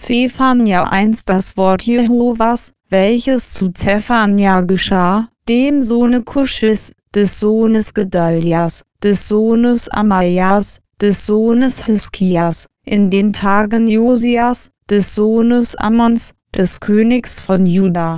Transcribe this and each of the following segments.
Zephania 1 Das Wort Jehovas, welches zu Zephania geschah, dem Sohne Kuschis, des Sohnes Gedalias, des Sohnes Amaias, des Sohnes Hiskias, in den Tagen Josias, des Sohnes Ammons, des Königs von Juda.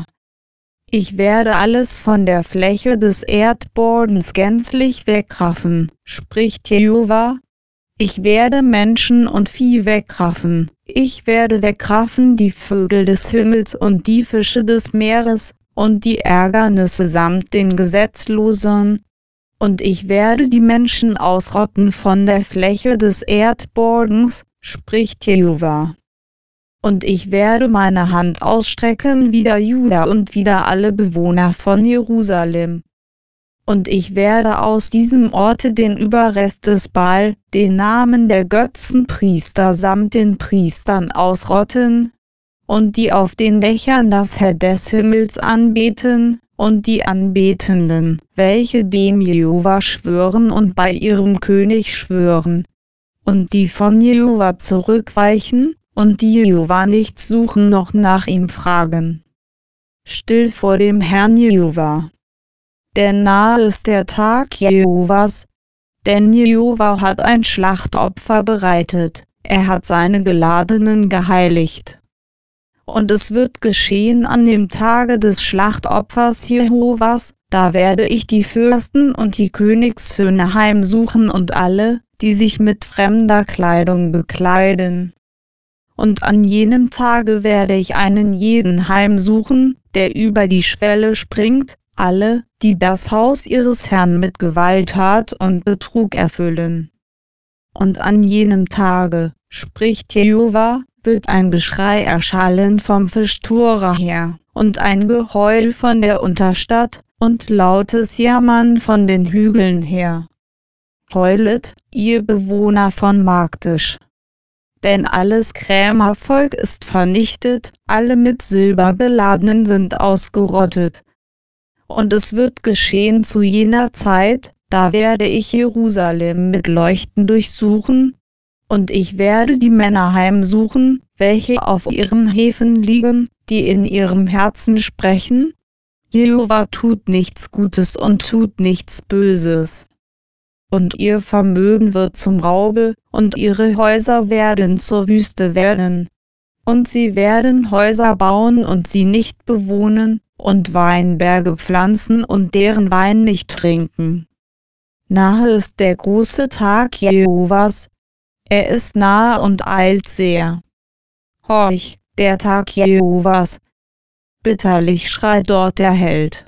Ich werde alles von der Fläche des Erdbodens gänzlich wegraffen, spricht Jehova. Ich werde Menschen und Vieh wegraffen, ich werde wegraffen die Vögel des Himmels und die Fische des Meeres, und die Ärgernisse samt den Gesetzlosen. Und ich werde die Menschen ausrotten von der Fläche des Erdbodens, spricht Jehova. Und ich werde meine Hand ausstrecken wider Juda und wider alle Bewohner von Jerusalem. Und ich werde aus diesem Orte den Überrest des Baal, den Namen der Götzenpriester samt den Priestern ausrotten, und die auf den Dächern das Herr des Himmels anbeten, und die Anbetenden, welche dem Jehova schwören und bei ihrem König schwören, und die von Jehova zurückweichen, und die Jehova nicht suchen noch nach ihm fragen. Still vor dem Herrn Jehova. Denn nahe ist der Tag Jehovas, denn Jehova hat ein Schlachtopfer bereitet, er hat seine Geladenen geheiligt. Und es wird geschehen an dem Tage des Schlachtopfers Jehovas, da werde ich die Fürsten und die Königssöhne heimsuchen und alle, die sich mit fremder Kleidung bekleiden. Und an jenem Tage werde ich einen jeden heimsuchen, der über die Schwelle springt, alle, die das Haus ihres Herrn mit Gewalttat und Betrug erfüllen. Und an jenem Tage, spricht Jehova, wird ein Geschrei erschallen vom Fischtora her, und ein Geheul von der Unterstadt, und lautes Jammern von den Hügeln her. Heulet, ihr Bewohner von Magdisch. Denn alles Krämervolk ist vernichtet, alle mit Silber beladenen sind ausgerottet. Und es wird geschehen zu jener Zeit, da werde ich Jerusalem mit Leuchten durchsuchen, und ich werde die Männer heimsuchen, welche auf ihren Häfen liegen, die in ihrem Herzen sprechen: Jehova tut nichts Gutes und tut nichts Böses. Und ihr Vermögen wird zum Raube, und ihre Häuser werden zur Wüste werden. Und sie werden Häuser bauen und sie nicht bewohnen, und Weinberge pflanzen und deren Wein nicht trinken. Nahe ist der große Tag Jehovas, er ist nahe und eilt sehr. Horch, der Tag Jehovas! Bitterlich schreit dort der Held.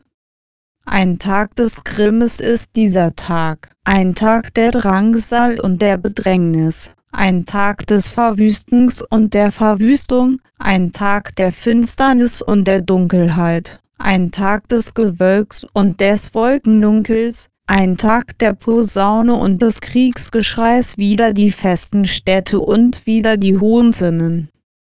Ein Tag des Grimmes ist dieser Tag, ein Tag der Drangsal und der Bedrängnis, ein Tag des Verwüstens und der Verwüstung, ein Tag der Finsternis und der Dunkelheit, ein Tag des Gewölks und des Wolkendunkels, ein Tag der Posaune und des Kriegsgeschreis wider die festen Städte und wider die hohen Zinnen.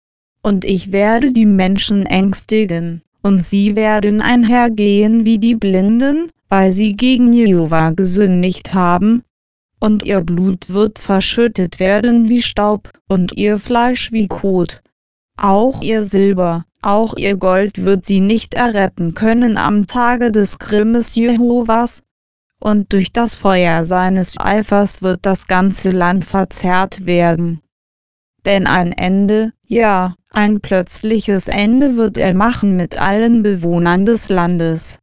Und ich werde die Menschen ängstigen, und sie werden einhergehen wie die Blinden, weil sie gegen Jehova gesündigt haben. Und ihr Blut wird verschüttet werden wie Staub, und ihr Fleisch wie Kot. Auch ihr Silber, auch ihr Gold wird sie nicht erretten können am Tage des Grimmes Jehovas. Und durch das Feuer seines Eifers wird das ganze Land verzehrt werden. Denn ein Ende, ja, ein plötzliches Ende wird er machen mit allen Bewohnern des Landes.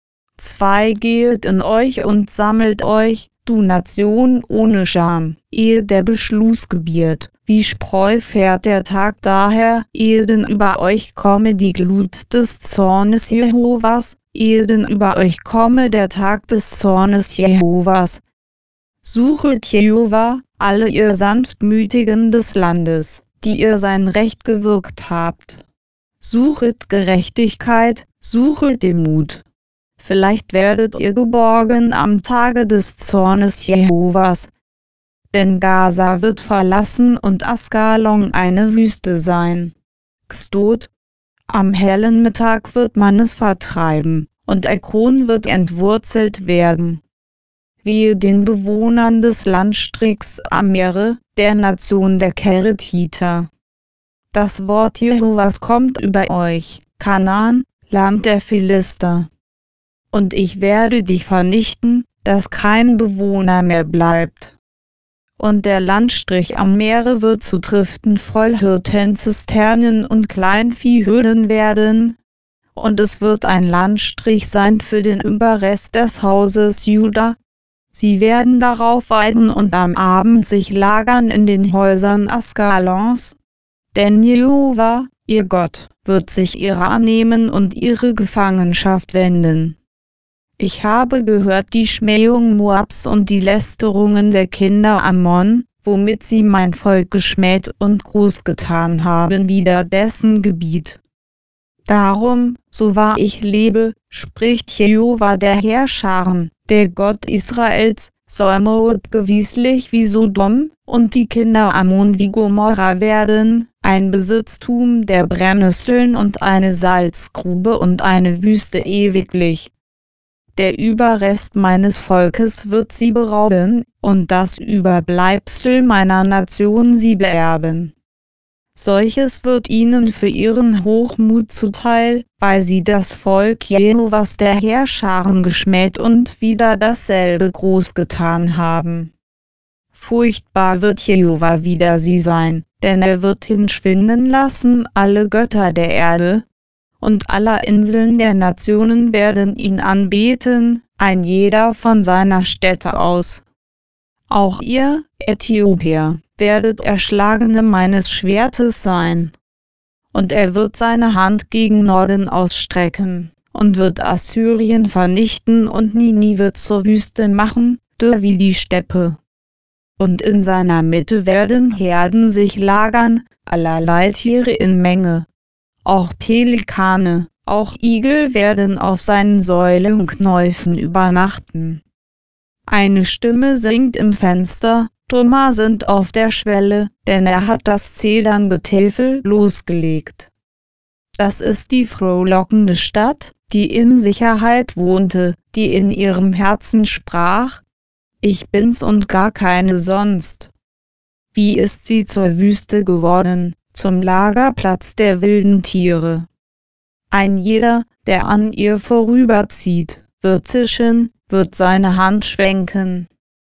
Geht in euch und sammelt euch, du Nation ohne Scham, ehe der Beschluss gebiert, wie Spreu fährt der Tag daher, ehe denn über euch komme die Glut des Zornes Jehovas, ehe denn über euch komme der Tag des Zornes Jehovas. Suchet Jehova, alle ihr Sanftmütigen des Landes, die ihr sein Recht gewirkt habt. Suchet Gerechtigkeit, suchet Demut. Vielleicht werdet ihr geborgen am Tage des Zornes Jehovas. Denn Gaza wird verlassen und Askalon eine Wüste sein. Gstod, am hellen Mittag wird man es vertreiben, und Ekron wird entwurzelt werden. Wehe den Bewohnern des Landstrichs am Meere, der Nation der Kerethiter. das Wort Jehovas kommt über euch, Kanaan, Land der Philister. Und ich werde dich vernichten, dass kein Bewohner mehr bleibt. Und der Landstrich am Meere wird zu Triften voll Hirtenzisternen und Kleinviehhürden werden, und es wird ein Landstrich sein für den Überrest des Hauses Juda. Sie werden darauf weiden und am Abend sich lagern in den Häusern Askalons. Denn Jehova, ihr Gott, wird sich ihrer annehmen und ihre Gefangenschaft wenden. Ich habe gehört die Schmähung Moabs und die Lästerungen der Kinder Ammon, womit sie mein Volk geschmäht und großgetan haben wider dessen Gebiet. Darum, so wahr ich lebe, spricht Jehova der Heerscharen, der Gott Israels, soll Moab gewisslich wie Sodom, und die Kinder Ammon wie Gomorra werden, ein Besitztum der Brennnesseln und eine Salzgrube und eine Wüste ewiglich. Der Überrest meines Volkes wird sie berauben, und das Überbleibsel meiner Nation sie beerben. Solches wird ihnen für ihren Hochmut zuteil, weil sie das Volk Jehovas der Heerscharen geschmäht und wieder dasselbe großgetan haben. Furchtbar wird Jehova wider sie sein, denn er wird hinschwinden lassen alle Götter der Erde, und aller Inseln der Nationen werden ihn anbeten, ein jeder von seiner Stätte aus. Auch ihr, Äthiopier, werdet Erschlagene meines Schwertes sein. Und er wird seine Hand gegen Norden ausstrecken, und wird Assyrien vernichten und Ninive zur Wüste machen, dürr wie die Steppe. Und in seiner Mitte werden Herden sich lagern, allerlei Tiere in Menge. Auch Pelikane, auch Igel werden auf seinen Säulen und Knäufen übernachten. Eine Stimme singt im Fenster, Trümmer sind auf der Schwelle, denn er hat das Zederngetäfel losgelegt. Das ist die frohlockende Stadt, die in Sicherheit wohnte, die in ihrem Herzen sprach: Ich bin's und gar keine sonst. Wie ist sie zur Wüste geworden, zum Lagerplatz der wilden Tiere. Ein jeder, der an ihr vorüberzieht, wird zischen, wird seine Hand schwenken.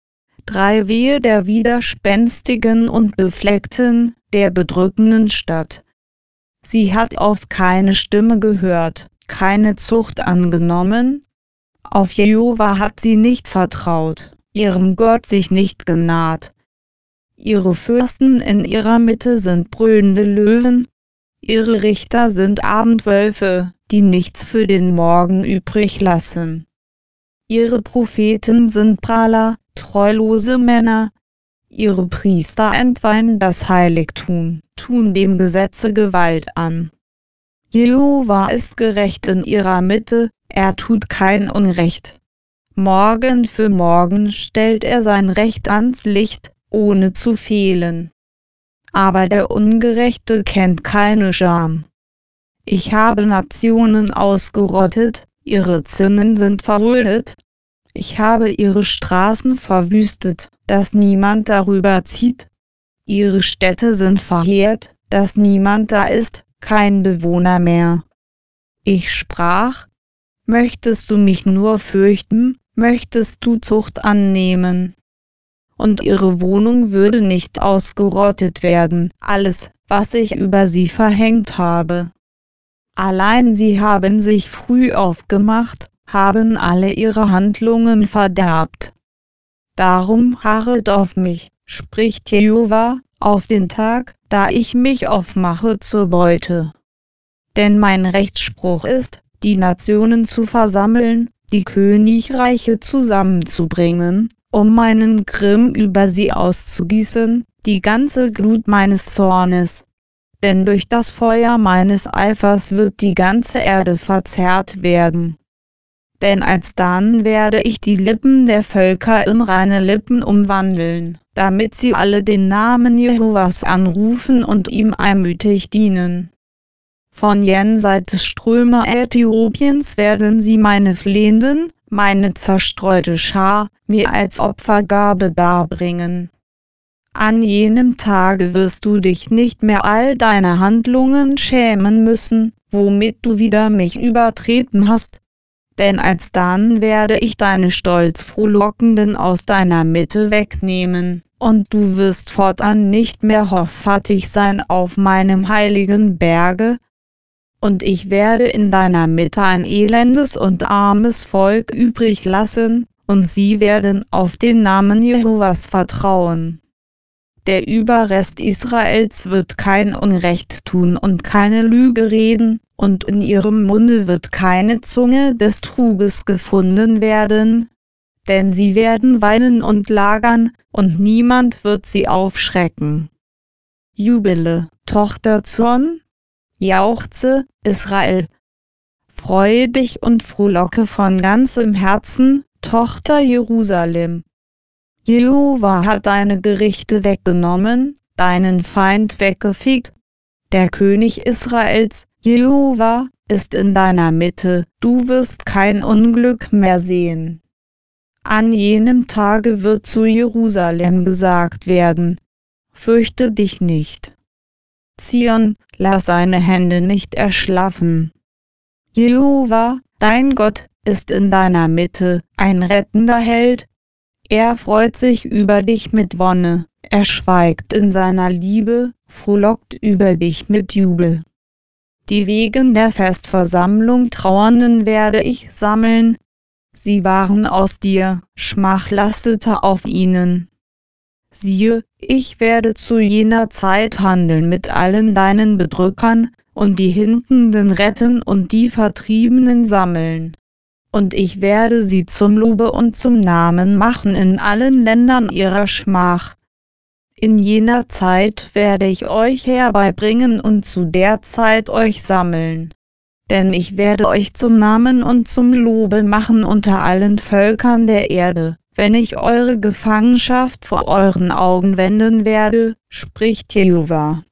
Wehe der widerspenstigen und befleckten, der bedrückenden Stadt. Sie hat auf keine Stimme gehört, keine Zucht angenommen. Auf Jehova hat sie nicht vertraut, ihrem Gott sich nicht genaht. Ihre Fürsten in ihrer Mitte sind brüllende Löwen, ihre Richter sind Abendwölfe, die nichts für den Morgen übrig lassen. Ihre Propheten sind Prahler, treulose Männer, ihre Priester entweihen das Heiligtum, tun dem Gesetze Gewalt an. Jehova ist gerecht in ihrer Mitte, er tut kein Unrecht. Morgen für morgen stellt er sein Recht ans Licht, ohne zu fehlen. Aber der Ungerechte kennt keine Scham. Ich habe Nationen ausgerottet, ihre Zinnen sind verwildet. Ich habe ihre Straßen verwüstet, dass niemand darüber zieht. Ihre Städte sind verheert, dass niemand da ist, kein Bewohner mehr. Ich sprach: Möchtest du mich nur fürchten, möchtest du Zucht annehmen? Und ihre Wohnung würde nicht ausgerottet werden, alles, was ich über sie verhängt habe. Allein sie haben sich früh aufgemacht, haben alle ihre Handlungen verderbt. Darum harret auf mich, spricht Jehova, auf den Tag, da ich mich aufmache zur Beute. Denn mein Rechtsspruch ist, die Nationen zu versammeln, die Königreiche zusammenzubringen, um meinen Grimm über sie auszugießen, die ganze Glut meines Zornes. Denn durch das Feuer meines Eifers wird die ganze Erde verzehrt werden. Denn alsdann werde ich die Lippen der Völker in reine Lippen umwandeln, damit sie alle den Namen Jehovas anrufen und ihm einmütig dienen. Von jenseits des Ströme Äthiopiens werden sie meine Flehenden, meine zerstreute Schar, mir als Opfergabe darbringen. An jenem Tage wirst du dich nicht mehr all deiner Handlungen schämen müssen, womit du wider mich übertreten hast. Denn alsdann werde ich deine Stolzfrohlockenden aus deiner Mitte wegnehmen, und du wirst fortan nicht mehr hoffärtig sein auf meinem heiligen Berge. Und ich werde in deiner Mitte ein elendes und armes Volk übrig lassen, und sie werden auf den Namen Jehovas vertrauen. Der Überrest Israels wird kein Unrecht tun und keine Lüge reden, und in ihrem Munde wird keine Zunge des Truges gefunden werden, denn sie werden weinen und lagern, und niemand wird sie aufschrecken. Jubele, Tochter Zion! Jauchze, Israel! Freue dich und frohlocke von ganzem Herzen, Tochter Jerusalem! Jehova hat deine Gerichte weggenommen, deinen Feind weggefegt. Der König Israels, Jehova, ist in deiner Mitte, du wirst kein Unglück mehr sehen. An jenem Tage wird zu Jerusalem gesagt werden: Fürchte dich nicht. Zion, lass deine Hände nicht erschlaffen. Jehova, dein Gott, ist in deiner Mitte, ein rettender Held. Er freut sich über dich mit Wonne, er schweigt in seiner Liebe, frohlockt über dich mit Jubel. Die wegen der Festversammlung Trauernden werde ich sammeln. Sie waren aus dir, Schmach lastete auf ihnen. Siehe, ich werde zu jener Zeit handeln mit allen deinen Bedrückern, und die Hinkenden retten und die Vertriebenen sammeln. Und ich werde sie zum Lobe und zum Namen machen in allen Ländern ihrer Schmach. In jener Zeit werde ich euch herbeibringen und zu der Zeit euch sammeln. Denn ich werde euch zum Namen und zum Lobe machen unter allen Völkern der Erde, wenn ich eure Gefangenschaft vor euren Augen wenden werde, spricht Jehova.